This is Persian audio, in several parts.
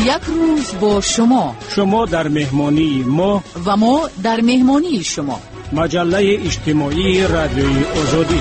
یک روز با شما در مهمانی ما و ما در مهمانی شما. مجله اجتماعی رادیوی آزادی.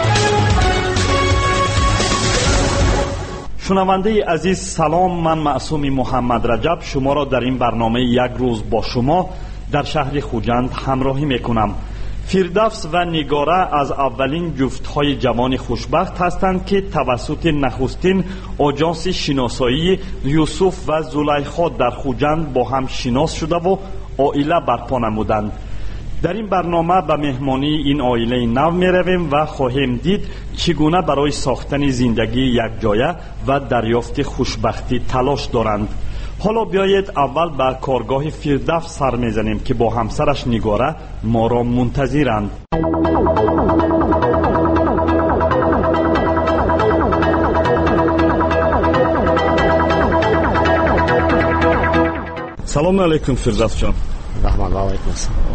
شنونده عزیز سلام، من معصوم محمد رجب شما را در این برنامه یک روز با شما در شهر خوجند همراهی میکنم. فردوس و نگاره از اولین جفت‌های جوان خوشبخت هستند که توسط نخستین آژانس شناسایی یوسف و زلیخا در خوجند با هم شناس شده و عائله برپا نمودند. در این برنامه به مهمانی این عائله نو می رویم و خواهیم دید چگونه برای ساختن زندگی یک جایه و دریافت خوشبختی تلاش دارند. حالا بیایید اول به کارگاه فردوس سر میزنیم که با همسرش نگاره ما را منتظرند. سلام علیکم فردوس جان. رحمت الله علیکم.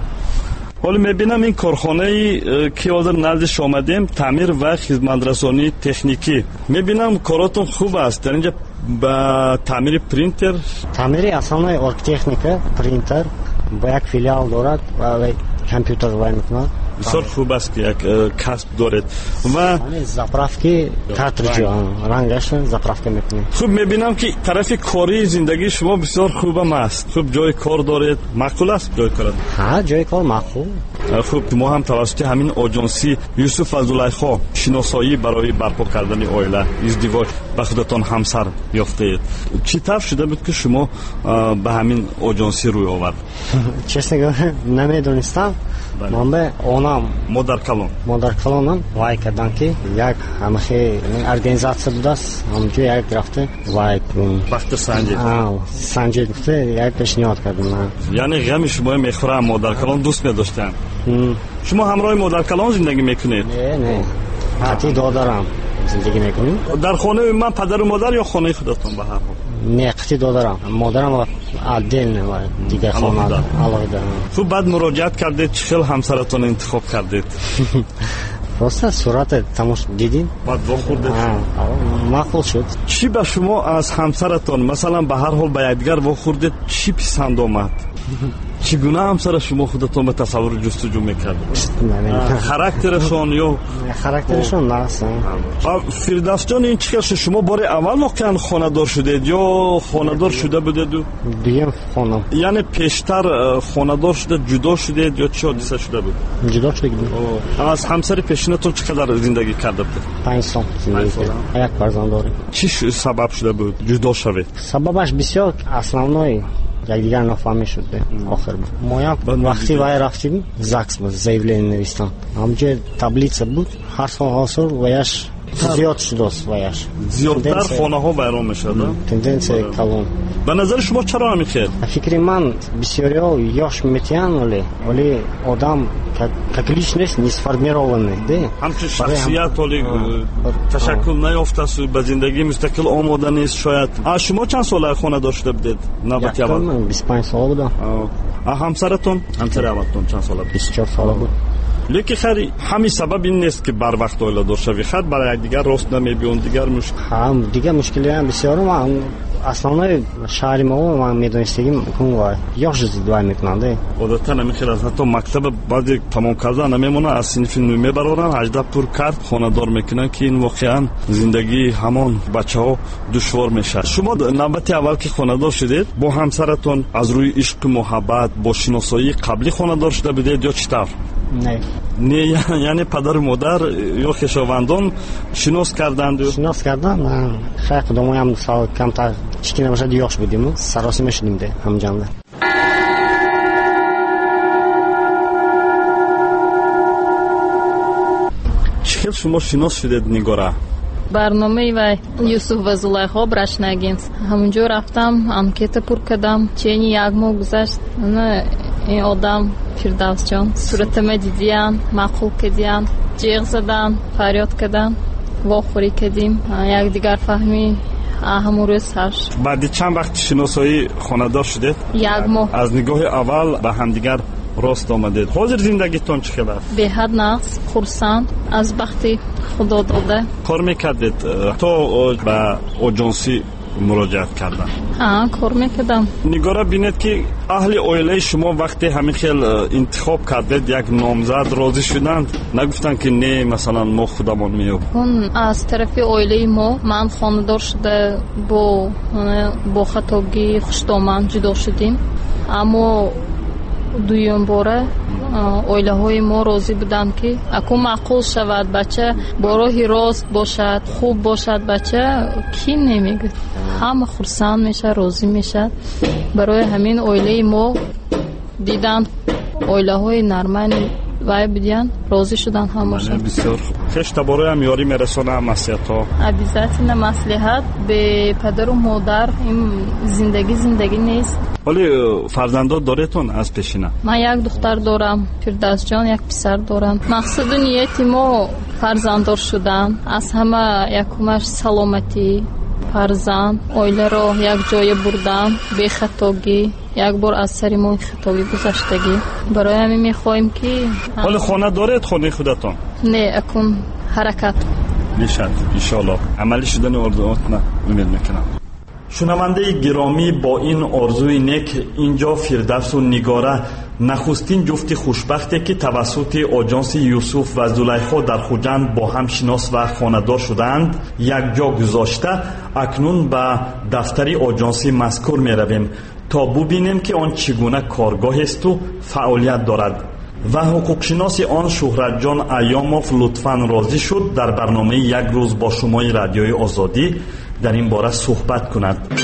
حالا میبینم این کارخانه که حاضر نزدش آمدیم تعمیر و خدمترسانی تکنیکی، میبینم کاراتون خوب است. در اینجا با تعمیر پرینتر، تعمیری основной оргтехника принтер با یک فیلیال دارد و کامپیوتر وای میکنه. بسیار خوب است که یک کسب دارد و заправки کارتریج رنگش заправка میکنه. خوب میبینم که طرف کاری زندگی شما بسیار خوب است. خوب جای کار دارید، معقول است جای کار؟ ها جای کار معقول. خوب ما هم توسط همین آژانسی یوسف و زلیخا شناسایی برای برپا کردن عائله ازدواج به خودتان همسر یافتید. چطور شده بود که شما به همین آژانسی روی آورد؟ چیزی نمیدونستم. من به اونم مادر کلونم وای کردم که یک همخی ارگانیزاسیا بود است. همونجا یک رفته وای وقت سنجید گفته یک پیشنهاد کردم. یعنی غم شما میخورم مادر کلون دوست نداشتن. شما همراه مادر کلون زندگی میکنید؟ نه حتی دادرم زندگی میکنیم. در خانه من پدر و مادر یا خانه خودتون؟ به هر حال نه قطعی دادرم. مادرم عدل نه دیگه خانه علاقه دارم. خوب بعد مراجعت کردید چه همسرتون انتخاب کردید؟ راست صورت تماش دیدین؟ بعد واخوردید؟ معقول شد. چی به شما از همسرتون مثلا به هر حال به یادگار واخوردید چی پسند آمد؟ چگونه همسر شما خودتون به تصور جستجو میکرد؟ خاراکترشون یا خاراکترشون نه. فردوس جان این چیکار شما بار اول واقعا خانه‌دار شدید یا خانه‌دار شده بودید؟ دیگه خانم. یعنی پیشتر خانه‌دار شده جدا شدید یا چه حادثه شده بود؟ جدا شدید. از همسر پیشینتون چقدر زندگی کرده بود؟ 5 سال زندگی کرد. یک فرزند داره. چی سبب شده بود جدا شوید؟ سببش بسیار основной یک دیگر نفهمی شده آخر بود. ما وقتی وای رفتیم زکس بود заявление نوشتم. همونجا تبلیغ بود هر سال حاصل ویش زیاد شده است. ویش زیادتر خانه ها ویران میشد. تندنسی کلون. به نظر شما چرا نمیخیر؟ فکر من بسیاری ها یاش میتیان ولی آدم как личность не сформированный, да? همچنین شخصیت ولی تشکل نیافته است، به زندگی مستقل آماده نیست شاید. شما چند ساله خانه داشته بودید؟ نوبت اول 25 سال بودم. همسرتون؟ همسر اولتون چند ساله بود؟ 24 ساله بود. لیکن خیلی همین سبب این نیست که بر وقت عائله دار شوی. خود برای دیگر راست نمیبیون دیگر مشکل. هم دیگه مشکلی هم بسیار. من اصلا شهر ما من میدونستیم کنم یاش زیاد میکنند. عادتا نمیخیر از حتی مکتب بعد تمام کردن نمیمونه از صنف نو میبرن 18 پر کرد خانه دار میکنن که این واقعا زندگی همان بچه‌ها دشوار میشه. شما نوبت اول که خانه دار شدید با همسرتون از روی عشق محبت با شناسایی قبلی خانه دار شده بودید یا چطور؟ نه یعنی پدر و مادر یا خویشاوندان شناس کردند؟ من خیلی کدومی هم سال کمتر چیکی نباشد یاش بودیم سراسی میشدیم ده همجانده. چه شما شناس شدید نگاره؟ برنامه و یوسف و زلیخا برشنگین همونجا رفتم انکت پر کردم. چینی یک ماه گذشت این آدم فردوس جان صورتم دیدین معقول کردین جیغ زدن فریاد کردن واخوری کردیم یک دیگر فهمی همون روز هست. بعد چند وقت شناسایی خانه‌دار شدید؟ یک ماه. از نگاه اول به همدیگر راست آمدید. حاضر زندگیتون چقدر؟ به حد نقص خرسند از بختی خدا داده. کار میکردید تا به آژانسی مراجعت کردن. کار میکردم. نگارا بینید که اهل اویله شما وقتی همین خیل انتخاب کردید یک نامزد راضی شدند، نگفتن که نه مثلا ما خودمون میاب؟ اون از طرف اویله ما من خانه‌دار شده با خطاگی خوش‌دامن جدا شدیم، اما دویم باره اویله های ما راضی بودن که اکو معقول شود بچه با راهی راست باشد، خوب باشد، بچه کی نمیگه، همه خرسند میشه، راضی میشه. برای همین اویله ما دیدن اویله های نرمانی وای بدین راضی شدن همشون. بسیار خوش. تباره هم یاری میرسونه مسیحت ها. عبیزتین مسلحت به پدر و مادر این زندگی نیست. ولی فرزندات داریتون از پیشینه؟ من یک دختر دارم، فردوس جان، یک پسر دارم. مقصد و نیت ما فرزنددار شدن، از همه یکمش سلامتی فرزند، اویله را یک جای بردن به خطاگی، یک بار از سری ما خطاگی گذشتگی. برای همین میخوایم که ولی خانه دارید خانه خودتون؟ نه، اکن حرکت میشد انشالله عملی شدن آرزوهاتون امید میکنم. شنونده گرامی، با این آرزوی نیک اینجا فردوس و نگاره نخستین جفت خوشبختی که توسط آژانس یوسف و زلیخا در خوجند با هم شناس و خانه‌دار شدند یک جا گذاشته اکنون به دفتر آژانس مذکور می رویم تا ببینیم که آن چگونه کارگاه است و فعالیت دارد. و حقوقشناس آن شهرت جان ایاموف لطفاً راضی شد در برنامه یک روز با شمای رادیوی آزادی در این باره صحبت کند.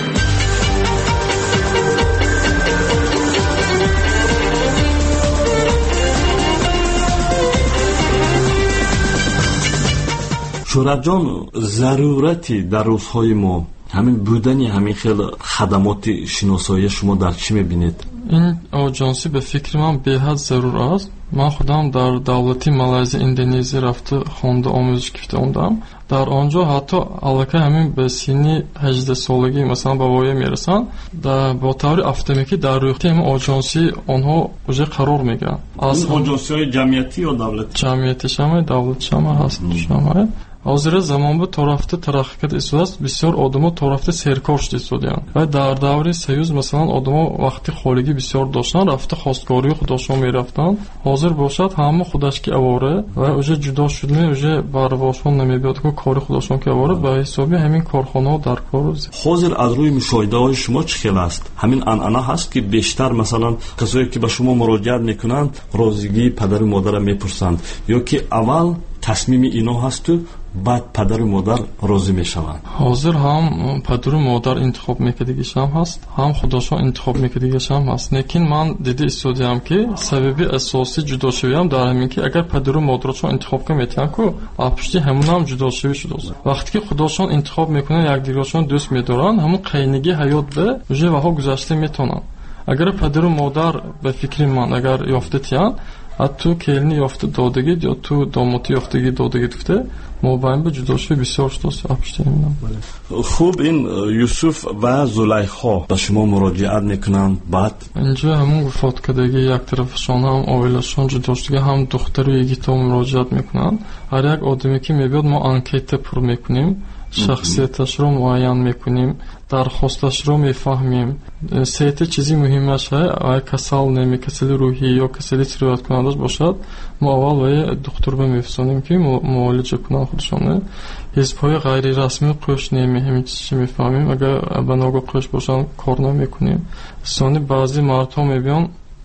شهرت جان، ضرورتی در روزهای ما همین بودنی همین خیلی خدمات شناسایی شما در چی میبینید؟ این آژانسی به فکر من به‌حد ضرور است. من خودم در دولتی مالزی اندونزی رفته خونده آموزش گرفتم. در آنجا حتی علاقه همین به سنی 18 سالگی مثلا به وای میرسن، با طور اتوماتیکی در روی تیم آژانسی آنها وجه قرار میگیرن. از آژانس‌های جمعیتی یا دولتی؟ جمعیتی شما، دولتی شما هست شما. حاضر زمان به طرفت ترقیقات است، بسیار آدما طرفت سرکار شدند و در دوره سیوز مثلا آدما وقتی خالگی بسیار داشتن رفته خواستگاری خودشون میرفتن. حاضر باشد همه خودش که اواره و اوجه جدا شدن اوجه برواشون نمیبیاد که کار خودشون که اواره به حسابی همین کارخانه در کار. حاضر از روی مشاهده های شما چه خیلی است؟ همین انعنا هست که بیشتر مثلا کسایی که به شما مراجعت میکنند راضیگی پدر و مادر میپرسند یا که اول تصمیم اینا هست و بعد پدر و مادر راضی میشوند؟ حاضر هم پدر و مادر انتخاب میکردیش هم هست، هم خودشون انتخاب میکردیش هم هست. لیکن من دیده استودیام که سبب اساسی جدا شویم در همین که اگر پدر و مادرشون انتخاب کنن که اپشتی همون هم جدا شوی شده است. وقتی که خودشون انتخاب میکنن یک دیگرشون دوست میدارن، همون قینگی حیات به وجه وها گذشته میتونن. اگر پدر و مادر به فکر من اگر یافتتیان حتی کلنی یافته دادگی یا تو داماتی یافتگی دادگی دفته مباین به جداشوی بسیار شداست اپشتی نمیدم. خوب، این یوسف و زلیخا به شما مراجعت میکنند، بعد اینجا همون گفت کدگی یک طرفشان هم آویلشان جداشتگی هم دختر و یکیتا مراجعت میکنند. هر یک آدمی که میبید ما انکیت پر میکنیم، شخصیتش رو معین میکنیم، درخواستش رو میفهمیم. سه چیزی مهمش آیا کسل نمی کسل روحی یا کسلی تریوت کنندش باشد، ما اول باید دکتر بمیفسانیم که معالجه کنن خودشانه. حزب‌های غیر رسمی قش نمی همین چیزی میفهمیم، اگر بناگاه قش باشن کار نمیکنیم. ثانی بعضی مردها میبین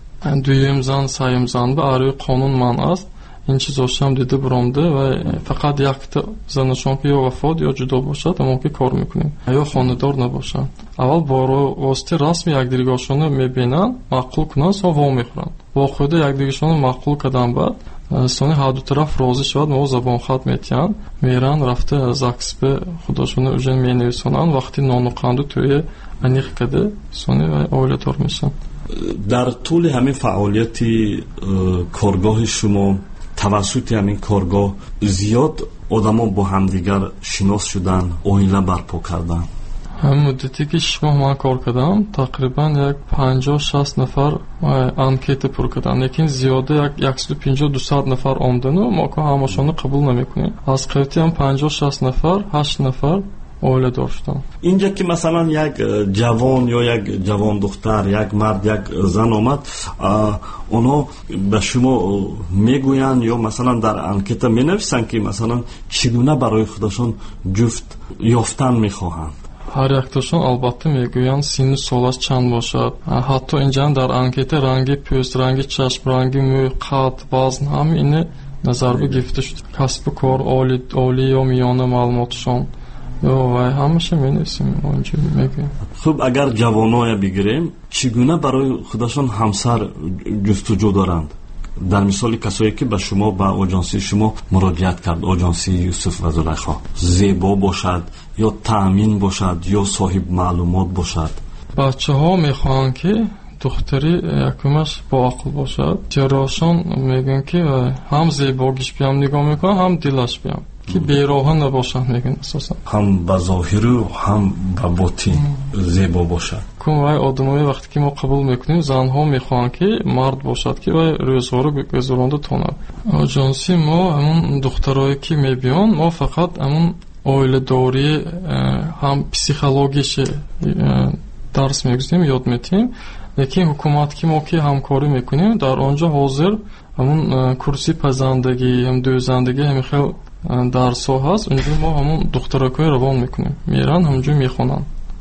دویم زن سیم زن به آروی قانون من است، این چیزاش هم دیده برامده و فقط یک زنشان که یا وفات یا جدا باشد اما که کار میکنیم یا خانه‌دار نباشند. اول با واسطه رسمی یک دیگرشان میبینن، معقول کنن سو وا میخورن، با خود یک دیگرشان معقول کردن بعد ثانی هر دو طرف راضی شد ما زبان خط میتیان میرن رفته زاکس به خودشون اوجن مینویسونن. وقتی نان و قندو توی انیخ کده ثانی و اولتور میشن. در طول همین فعالیتی کارگاه شما توسط همین کارگاه زیاد آدما با همدیگر شناس شدن، اویله برپا کردن؟ هم مدتی که شما من کار کردم تقریبا یک 50-60 نفر انکیت پر کردن، لیکن زیاده یک 150-200 نفر آمدن و ما که همشون قبول نمیکنیم. از قیمتی هم 50-60 نفر 8 نفر оиладор шудам. اینجا که مثلا یک جوان یا یک جوان دختر، یک مرد، یک زن آمد، اونا به شما میگویند یا مثلا در انکتا مینویسند که مثلا چگونه برای خودشون جفت یافتن میخواهند؟ هر یکتاشون البته میگویند سن سالش چند باشد. حتی اینجا در انکتا رنگ پوست، رنگ چشم، رنگ مو، قد، وزن همه اینه نظر گرفته شد. کسب و کار، عالی یا میانه معلوماتشون و همیشه می‌نویسیم اونجا میگیم. خب اگر جوانای بگیریم چگونه برای خودشون همسر جستجو دارند؟ در مثال کسایی که به شما، به آژانسی شما مراجعت کرد، آژانسی یوسف و زلیخا، زیبا باشد یا تامین باشد یا صاحب معلومات باشد؟ بچه‌ها میخوان که دختری یکمش با عقل باشد. چراشون میگن که هم زیباگیش بیام نگاه میکنن، هم دلش بیام که بیراه نباشن. میگن اساسا هم به ظاهر و هم به باطن زیبا باشد. کم وای آدمای وقتی که ما قبول میکنیم زنها میخوان که مرد باشد که وای روزها رو گذرانده تونه. آژانسی ما همون دخترایی که میبیان ما فقط همون oile داری هم پسیخولوژیش درس میگذاریم، یاد میدیم. لیکن حکومت که ما که همکاری میکنیم در آنجا حاضر همون کرسی پزندگی، هم دوزندگی، هم خیلی درس ها هست. اونجا ما همون دخترکای روان میکنیم، میرن همونجا میخونن.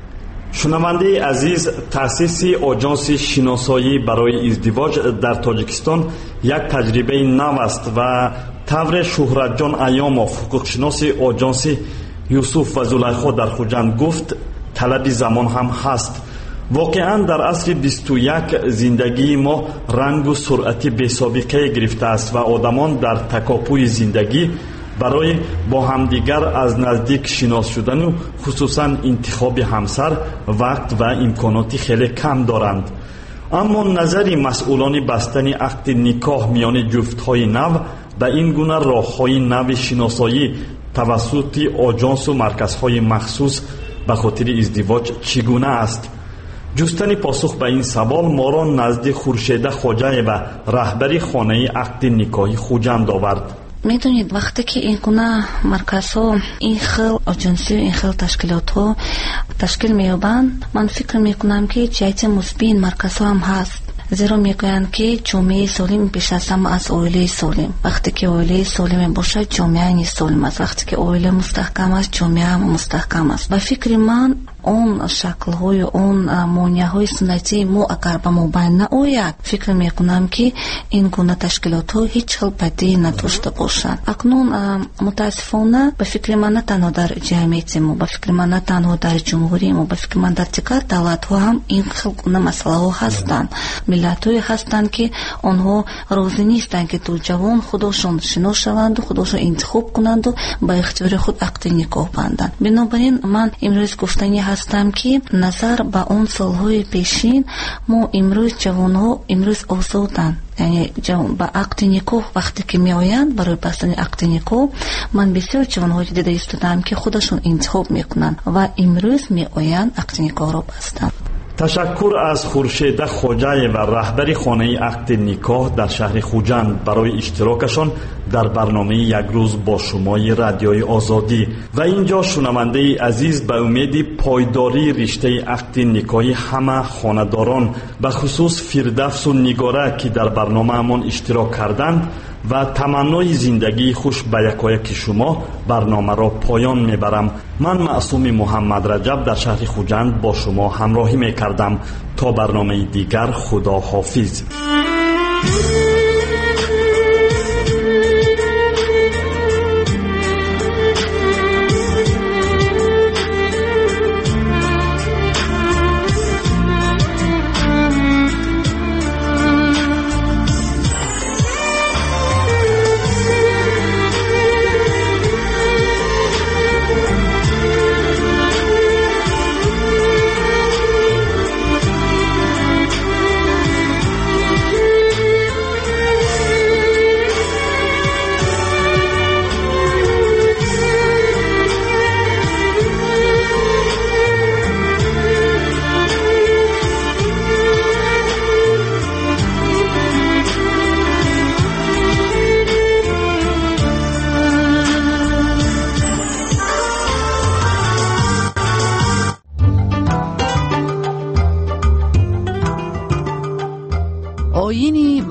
شنونده عزیز، تأسیس آژانس شناسایی برای ازدواج در تاجیکستان یک تجربه نو است و طور شهرت جان ایاموف، حقوقشناس آژانس یوسف و زلیخا در خوجند گفت طلب زمان هم هست. واقعا در عصر 21 زندگی ما رنگ و سرعت بی‌سابقه گرفته است و آدمان در تکاپوی زندگی برای با همدیگر از نزدیک شناس شدن و خصوصا انتخاب همسر وقت و امکانات خیلی کم دارند. اما نظر مسئولان بستن عقد نکاح میان جفت‌های نو به این گونه راه‌های نو شناسایی توسط آژانس و مرکزهای مخصوص به خاطر ازدواج چگونه است؟ جستن پاسخ به این سوال ما را نزد خورشید خواجه و رهبر خانه عقد نکاحی خوجند آورد. میدونید وقتی که این گونه مرکزها، این خیل آژانسی و این خیل تشکیلات ها تشکیل میابند، من فکر میکنم که جهت مثبت این مرکزها هم هست. زیرا میگویند که جامعه سالم پیش از همه از عائله سالم. وقتی که عائله سالم باشد جامعه نیز سالم است. وقتی که عائله مستحکم است جامعه هم مستحکم است. و فکر من اون شکل‌های، اون مانع‌های سنتی ما اگر به ما بیان نآید، فکر میکنم که این گونه تشکیلات‌ها هیچ خیل بدی نداشته باشند. اکنون متاسفانه به فکر من نه تنها در جامعه ما، به فکر من نه تنها در جمهوری ما، به فکر من در دیگر دولت‌ها هم این خیل گونه مسائل هستند. ملت‌های هستند که آنها راضی نیستند که دو جوان خودشون شناس شوند و خودشون انتخاب کنند و با اختیار خود عقد نکاح بندند. بنابراین من امروز گفتنی هستم که نظر به اون سالهای پیشین، ما امروز جوانها امروز آزادند. یعنی با عقد نکاح وقتی که می آیند برای بستن عقد نکاح، من بسیار جوانها دیده ایستادم که خودشون انتخاب میکنند و امروز می آیند عقد نکاح را بستند. تشکر از خورشید خواجه و رهبر خانه عقد نکاح در شهر خوجند برای اشتراکشان در برنامه یک روز با شمای رادیوی آزادی. و اینجا شنونده عزیز به امید پایداری رشته عقد نکاحی همه خانه‌داران به خصوص فردوس و نگاره که در برنامه امان اشتراک کردند و تمنای زندگی خوش به یکایک شما برنامه را پایان میبرم. من معصوم محمد رجب در شهر خوجند با شما همراهی میکردم. تا برنامه دیگر، خدا حافظ.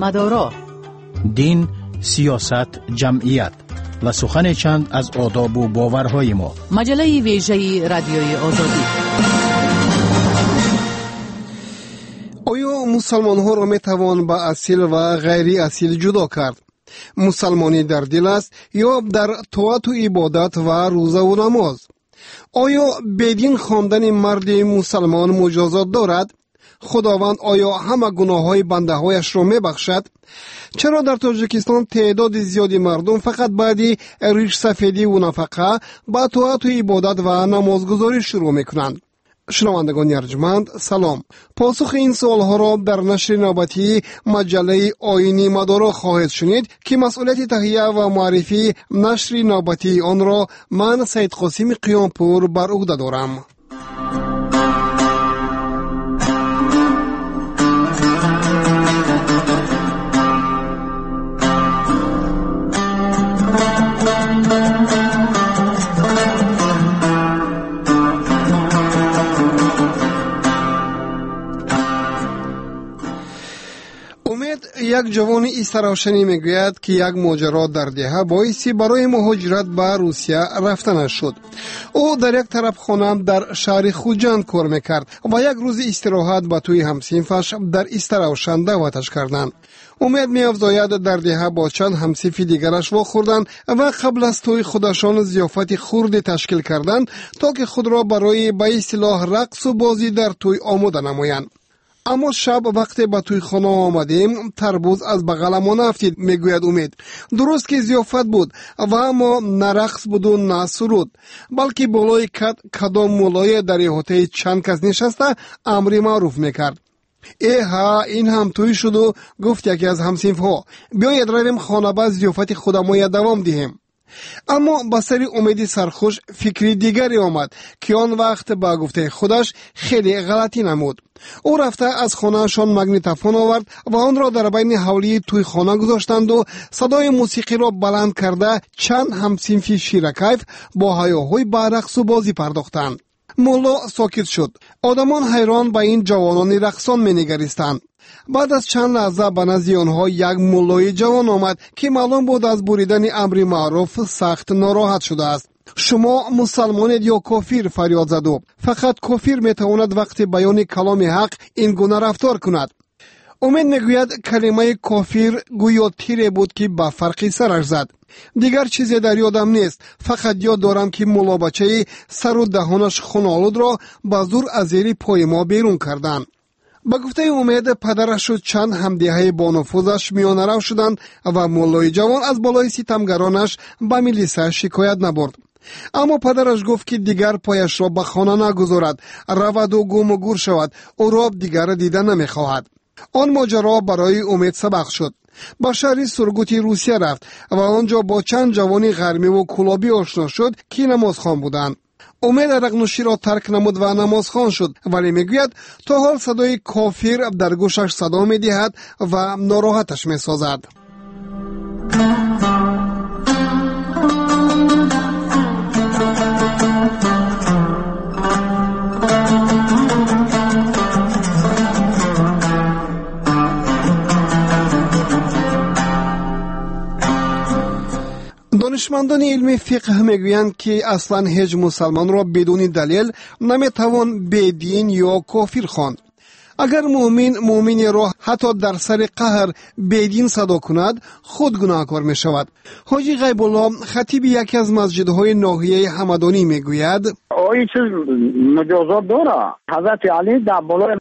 مدارا، دین، سیاست، جمعیت و سخن چند از آداب و باورهای ما. مجله ویژه رادیوی آزادی. آیا مسلمان ها را می توان با اصیل و غیر اصیل جدا کرد؟ مسلمانی در دل است یا در طاعت و عبادت و روزه و نماز؟ آیا بدین خواندن مرد مسلمان مجازات دارد؟ خداوند آیا همه گناه های بنده هایش را می بخشد؟ چرا در تاجیکستان تعداد زیادی مردم فقط بعد ریش سفیدی و نفقه با طاعت و عبادت و نمازگزاری شروع می کنند؟ شنوندگان ارجمند سلام. پاسخ این سوالها را در نشر نوبتی مجله آیینی مدارا خواهید شنید که مسئولیت تهیه و معرفی نشر نوبتی آن را من سید قاسم قیامپور بر عهده دارم. یک جوان ایستراوشنی میگوید که یک ماجرا در دهه باعثی برای مهاجرت به روسیه رفتنش شد. او در یک طرف خانه در شهر خوجند کار میکرد و یک روز استراحت به توی همسینفش در ایستراوشن دعوتش کردند. امید می‌افزاید در دهه با چند همسیف دیگرش واخوردند و قبل از توی خودشان ضیافت خرد تشکیل کردند تا که خود را برای به اصطلاح رقص و بازی در توی آماده نمایند. اما شب وقتی به توی خانه آمدیم تربوز از بغلمان افتید، میگوید امید. درست که ضیافت بود و اما نه رقص بود و نه سرود، بلکه بالای کدام مولای در احاطه چند کس نشسته امری معروف میکرد. ها این هم توی شد و گفت یکی از همسینف ها بیایید رویم خانه با ضیافت خودمان دوام دهیم. اما با سر امیدی سرخوش فکری دیگری آمد که آن وقت با گفته خودش خیلی غلطی نمود. او رفته از خانهشان مگنیتوفون آورد و آن را در بین حولی توی خانه گذاشتند و صدای موسیقی را بلند کرده چند همسینفی شیرکیف با هیاهوی به رقص و بازی پرداختند. مولا ساکت شد. آدمان حیران به این جوانان رقصان می‌نگریستند. بعد از چند لحظه به نزد آنها یک مولای جوان آمد که معلوم بود از بریدن امر معروف سخت ناراحت شده است. شما مسلمانید یا کافر؟ فریاد زد. فقط کافر میتواند وقت بیان کلام حق این گونه رفتار کند. امید میگوید کلمه کافر گویا تیری بود که به فرقی سرش زد. دیگر چیزی در یادم نیست، فقط یاد دارم که مولا بچه سر و دهانش خونالود را با زور از زیر پای ما بیرون کردند. با گفته امید پدرش و چند همدیهای با نفوذش میانه رو شدند و مولای جوان از بالای ستمگرانش به میلیسه شکایت نبرد. اما پدرش گفت که دیگر پایش را به خانه نگذارد، رود و گم و گور شود، او را دیگر دیدن نمیخواهد. آن ماجرا برای امید سبق شد. با شهر سورگوتی روسیه رفت و آنجا با چند جوانی غرمی و کلابی آشنا شد که نمازخوان بودند. امید عرقنوشی را ترک نمود و نمازخوان شد، ولی میگوید تا حال صدای کافر در گوشش صدا میدهد و ناراحتش میسازد. دانشمندان علم فقه میگویند که اصلا هیچ مسلمان را بدون دلیل نمیتوان بدین یا کافر خواند. اگر مؤمن را حتی در سر قهر بدین صدا کند خود گناهکار می شود. حاجی غیب الله خطیب یکی از مسجدهای ناحیه همدانی میگوید این چیز مجازات داره. حضرت علی در بالای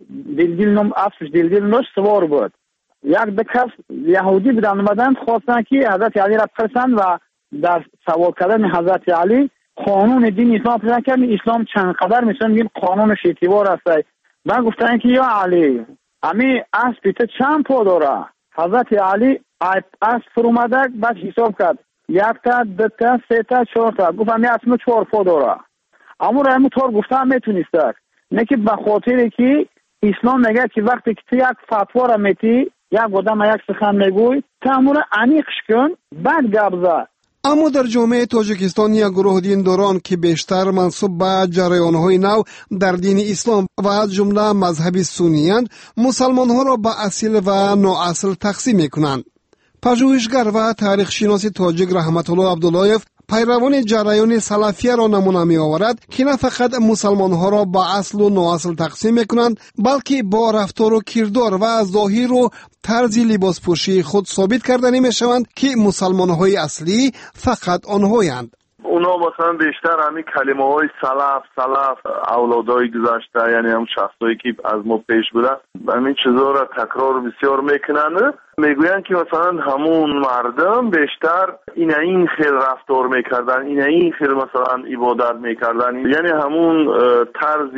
دلدل نوش سوار بود. یک دکس یهودی بودن اومدن خواستن که حضرت علی را بپرسند و در سوال کردن حضرت علی قانون دین اسلام پرسیدن که اسلام چند قدر میشن قانونش اعتبار است. من گفتن که یا علی امی اسب تو چند پا داره؟ حضرت علی اسب فرومده بعد حساب کرد 1 تا 2 تا 3 تا 4 تا گفت امی اسب 4 پا داره. اما را طور گفتم میتونست نه که به خاطر که اسلام میگه که وقتی که تو یک فتوا را میتی یک آدم یک سخن میگوی تعامل عمیقش کن بعد گپ زن. اما در جامعه تاجیکستان یک گروه دینداران که بیشتر منسوب به جریان‌های نو در دین اسلام و از جمله مذهب سنی‌اند، مسلمان‌ها را به اصیل و نااصل تقسیم می‌کنند. پژوهشگر و تاریخ شناس تاجیک رحمت الله عبداللهیف پیروان جریان سلفیه را نمونه می آورد که نه فقط مسلمان ها را با اصل و نااصل تقسیم می کنند، بلکه با رفتار و کردار و ظاهر و طرز لباس پوشی خود ثابت کرده نمی شوند که مسلمان های اصلی فقط آنهایند. اونا مثلا بیشتر همین کلمه های سلف اولادای گذشته، یعنی هم شخصایی که از ما پیش بودن، همین چیزا را تکرار بسیار میکنن. میگوین که مثلا همون مردم بیشتر این خیل رفتار میکردن، این خیل مثلا عبادت میکردن، یعنی همون طرز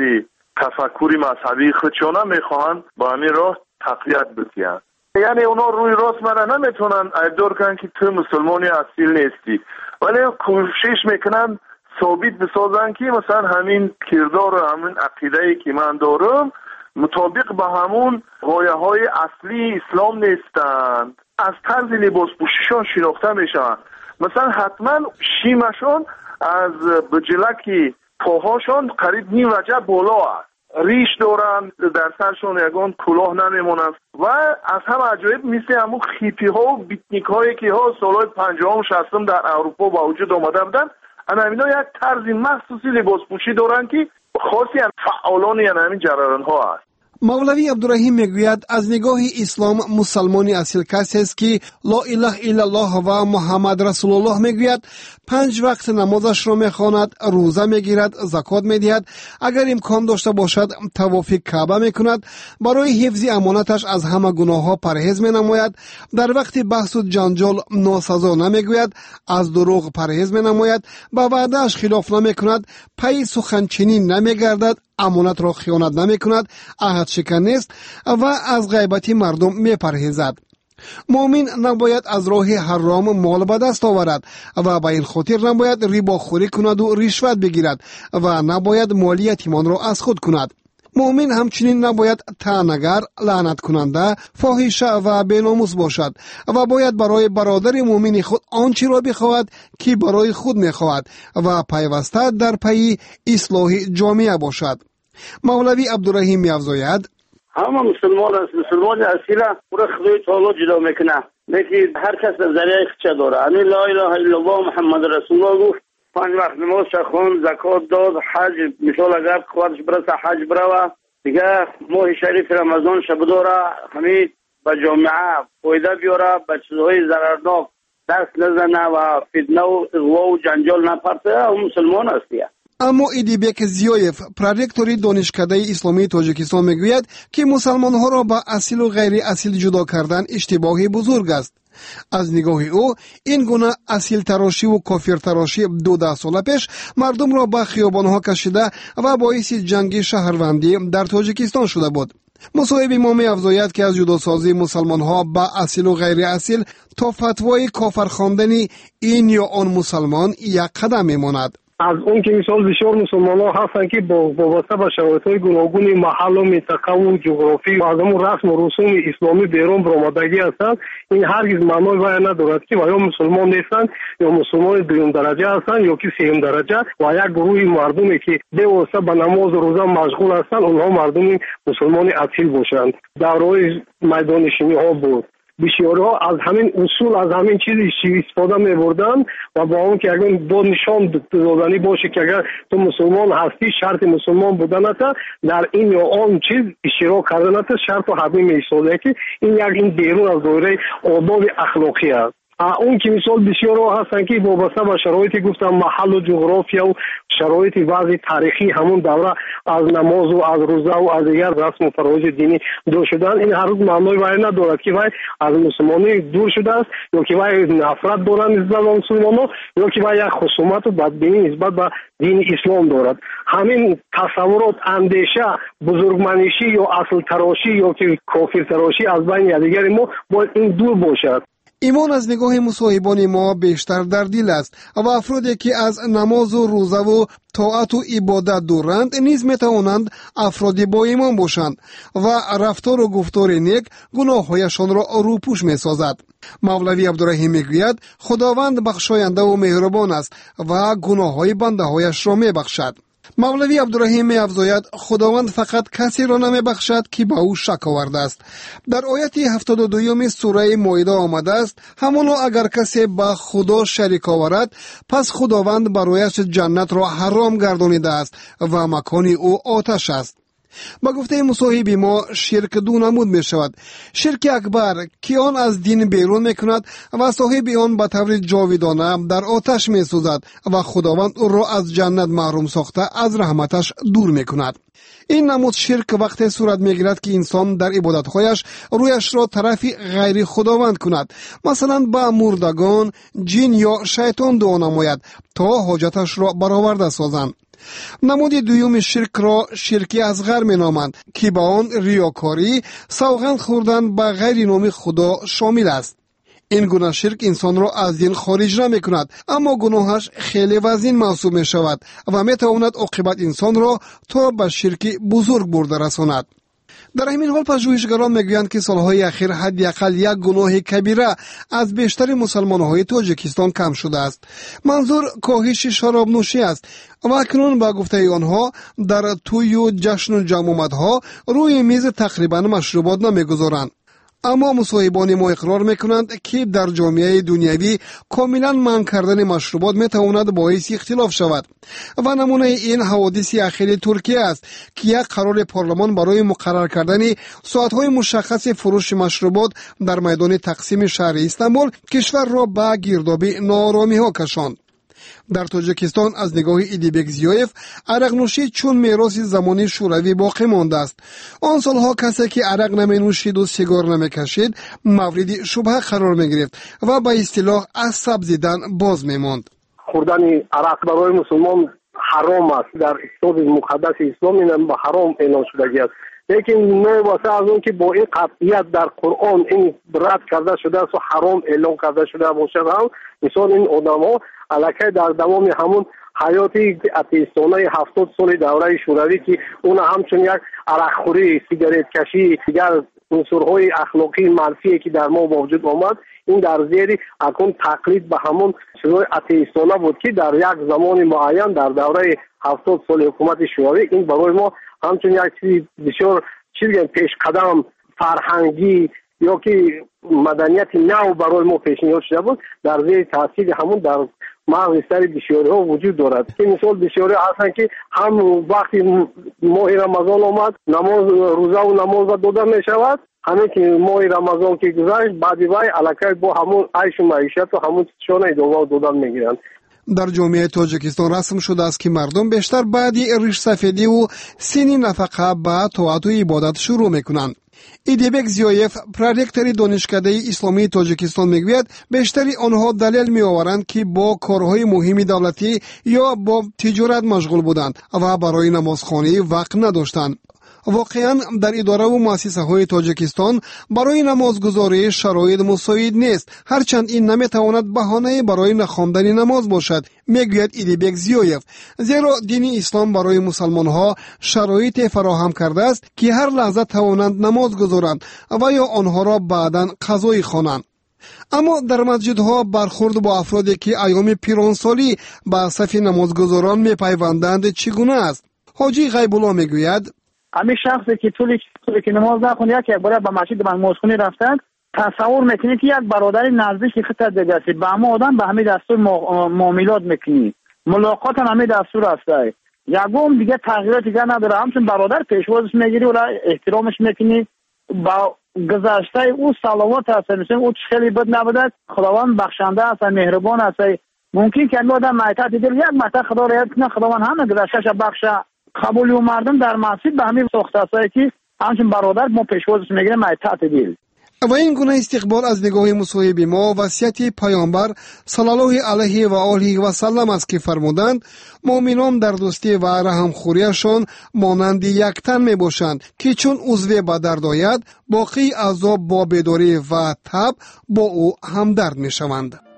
تفکری مذهبی خودشون میخوان با همین راه تقویت بکنن. یعنی اونا روی راست من نمیتونن ادعا کنن که تو مسلمانی اصیل نیستی، ولی کوشش میکنن ثابت بسازن که مثلا همین کردار و همین عقیده‌ای که من دارم مطابق با همون غایه‌های اصلی اسلام نیستند. از طرز لباس پوشیشان شناخته میشن. مثلا حتما شیمشون از بجلک پاهاشون قریب نیم وجه بالا است. ریش دارن، در سرشون یگان کلاه نمیمونن و از هم عجایب مثل همون خیپی ها و بیتنیک هایی که ها سالهای 50 و 60 در اروپا با وجود آمده بودن، اینا یک طرز مخصوصی لباس پوشی دارن که خاصی فعالان یعنی همین جریان ها است. مولوی عبدالرحیم میگوید از نگاه اسلام مسلمانی اصیل کسی است که لا اله الا الله و محمد رسول الله میگوید، 5 وقت نمازش را میخواند، روزه میگیرد، زکات میدهد، اگر امکان داشته باشد طواف کعبه میکند، برای حفظ امانتش از همه گناه ها پرهیز مینماید، در وقت بحث و جنجال ناسزا نمیگوید، از دروغ پرهیز مینماید، با وعده‌اش خلاف نمیکند، پی سخنچینی نمیگردد، امانت را خیانت نمی کند، عهد شکن نیست و از غیبت مردم می پرهیزد. مؤمن نباید از راه حرام مال به دست آورد و به این خاطر نباید ربا خوری کند و رشوت بگیرد و نباید مال یتیمان را از خود کند. مؤمن همچنین نباید طعنه‌گر، لعنت کننده، فاحشه و بی‌ناموس باشد و باید برای برادر مؤمن خود آنچه را بخواهد که برای خود می‌خواهد و پیوسته در پی اصلاح جامعه باشد. مولوی عبدالرحیم می‌افزاید: همه مسلمان اصیل را خدای تعالی جدا میکنه، لیکن هر کس نظریه خودش داره. همین لا اله الا الله محمد رسول الله گفت، 5 وقت نماز خوند، زکات داد، حج، مثال اگر قوتش برسه حج بروه، دیگه ماه شریف رمضان شب داره، همین به جامعه فایده بیاره، به چیزهای ضررناک دست نزنه و فتنه و اغوا و جنجال نپرته، هم مسلمان هستیه. اما ایدیبک زیایف، پروریکتور دانشکده اسلامی تاجیکستان میگوید که مسلمان ها را به اصیل و غیر اصیل جدا کردن اشتباهی بزرگ است. از نگاه او این گونه اصیل تراشی و کافر تراشی 12 سال پیش مردم را به خیابان ها کشیده و باعث جنگ شهروندی در تاجیکستان شده بود. مصاحب ما می‌افزاید که از جداسازی مسلمان ها به اصیل و غیر اصیل تا فتوای کافر خواندن این یا آن مسلمان یک قدم میماند. از اون که مثال بسیار مسلمان ها هستن که وابسته به شرایط های گوناگون محل و منطقه و جغرافی و از اون رسم و رسوم اسلامی بیرون برآمدگی هستند، این هرگز معنای وای ندارد که یا مسلمان نیستند یا مسلمان دوم درجه هستند یا که سوم درجه و یک گروه مردمی که به واسطه به نماز و روزه مشغول هستند اونها مردم مسلمان اصیل باشند. دورهای میدان نشینی ها بود، بسیارها از همین اصول، از همین چیزی استفاده می‌بردن و با اون که اگر با نشان دادنی باشه که اگر تو مسلمان هستی شرط مسلمان بودن است، در این یا آن چیز اشتراک کردن است، شرط و حتمی می‌سازه که این بیرون از دایره آداب اخلاقی است. اون که مثال بسیار هستن که وابسته به شرایطی گفتم محل و جغرافیا و شرایط وضع تاریخی همون دوره از نماز و از روزه و از دیگر رسم و فرایض دینی دور شدن، این هر روز معنای وای ندارد که وای از مسلمانی دور شده است یا که وای نفرت دارن نسبت به مسلمانان یا که وای یک خصومت و بدبینی نسبت به دین اسلام دارد. همین تصورات، اندیشه، بزرگمنشی یا اصل تراشی یا که کافر تراشی از بین دیگر ما باید این دور باشد. ایمان از نگاه مصاحبان ما بیشتر در دل است و افرادی که از نماز و روزه و طاعت و عبادت دورند نیز میتوانند افرادی با ایمان باشند و رفتار و گفتار نیک گناههایشان را روپوش میسازد. مولوی عبدالرحیم میگوید خداوند بخشاینده و مهربان است و گناههای بنده هایش را میبخشد. مولوی عبدالرحیم می‌افزاید خداوند فقط کسی را نمیبخشد که به او شک آورده است. در آیت 72 سوره مائده آمده است همانا اگر کسی به خدا شریک آورد پس خداوند برایش جنت را حرام گردانیده است و مکان او آتش است. با گفته مصاحب ما شرک دو نمود می شود. شرک اکبر که آن از دین بیرون می کند و صاحب آن به طور جاویدانه در آتش می سوزد و خداوند او را از جنت محروم ساخته از رحمتش دور می کند. این نمود شرک وقتی صورت می گیرد که انسان در عبادتهایش رویش را طرف غیر خداوند کند، مثلا به مردگان، جن یا شیطان دعا نماید تا حاجتش را برآورده سازند. نمود دوم شرک را شرک اصغر می نامند که با آن ریاکاری، سوگند خوردن به غیر نام خدا شامل است. این گناه شرک انسان را از دین خارج نمی کند اما گناهش خیلی وزین محسوب می شود و می تواند عاقبت انسان را تا به شرک بزرگ برده رساند. در همین حال پژوهشگران میگویند که سالهای اخیر حداقل یک گناه کبیره از بیشتر مسلمان‌های تاجیکستان کم شده است. منظور کاهش شراب نوشی است و اکنون با گفته آنها در توی و جشن و جمع‌آمدها روی میز تقریبا مشروبات نمیگذارند. اما مصاحبان ما اقرار میکنند که در جامعه دنیوی کاملا منع کردن مشروبات میتواند باعث اختلاف شود و نمونه این حوادث اخیر ترکیه است که یک قرار پارلمان برای مقرر کردن ساعتهای مشخص فروش مشروبات در میدان تقسیم شهر استانبول کشور را به گرداب ناآرامی ها کشاند. در تاجیکستان از نگاه ایدیبک زیایف عرق نوشی چون میراث زمانی شوروی باقی مانده است. آن سالها کسی که عرق نمی نوشید و سیگار نمی کشید مورد شبهه قرار می گرفت و به اصطلاح از سبزیدن باز می ماند. خوردن عرق برای مسلمان حرام است. در کتاب مقدس اسلام این به حرام اعلام شدگی است. لیکن نو واسه از اون که با این قطعیت در قرآن این رد کرده شده است و حرام اعلام کرده شده باشه هم مثال این آدم‌ها الکی در دوام همون حیاتی اتیستانه 70 سال دوره شوروی که اون همچون یک عرقخوری، سیگارت کشی، دیگر عنصرهای اخلاقی منفی که در ما وجود آمد این در زیر اکون تقلید به همون چیزهای اتیستانه بود که در یک زمان معین در دوره 70 سال حکومت شوروی این برای ما همچون یک چیز بسیار پیش قدم فرهنگی یا که مدنیت نو برای ما پیشنهاد شده بود در زیر تاثیر همون در مغز سر بسیاری ها وجود دارد که مثال بسیاری هستن که هم وقتی ماه رمضان آمد نماز روزه و نماز داده می شود همه که ماه رمضان که گذشت بعدی وای علاقه با همون عیش و معیشت و همون چیزهای دادن می گیرند. در جامعه تاجیکستان رسم شده است که مردم بیشتر بعد ریش سفیدی و سینی نفقه به طاعت و عبادت شروع میکنند. ایدیبک زیایف پرورکتر دانشکده اسلامی تاجیکستان میگوید بیشتر آنها دلیل میآورند که با کارهای مهم دولتی یا با تجارت مشغول بودند و برای نمازخوانی وقت نداشتند. واقعا در اداره و مؤسسه های تاجیکستان برای نمازگزاری شرایط مساعد نیست، هرچند این نمیتواند بهانه برای نخواندن نماز باشد، میگوید ایدیبک زیایف، زیرا دین اسلام برای مسلمان ها شرایط فراهم کرده است که هر لحظه توانند نماز گزارند و یا آنها را بعداً قضایی خوانند. اما در مسجدها برخورد با افرادی که ایام پیرانسالی به صف نمازگزاران میپیوندند چگونه است؟ حاجی غیب‌الله میگوید همین شخصی که طولی که نماز نخونده یک بار به مسجد نمازخونی رفتند تصور میکنید که یک برادر نزدیک خودت دیگه است به همه آدم به همه دستور معاملات میکنی ملاقات هم همه دستور است یکم دیگه تغییرات دیگه نداره همچون برادر پیشوازش میگیری و احترامش میکنی با گذشته او صلوات هست مثلا او خیلی بد نبوده خداوند بخشنده است مهربان است ممکن که آدم معتاد دل یک مرتبه خدا را یاد کنه خداوند همه گذشتهش بخشه قبول و مردم در مسجد به همین ساخته است که همچون برادر ما پیشوازش میگیره معتاد دل. و این گونه استقبال از نگاه مصاحب ما وصیت پیامبر صلی الله علیه و آله و سلم است که فرمودند مؤمنان در دوستی و رحمخوریشان مانند یک تن می باشند که چون عضو به درد آید باقی اعضا با بیداری و تب با او همدرد می شوند.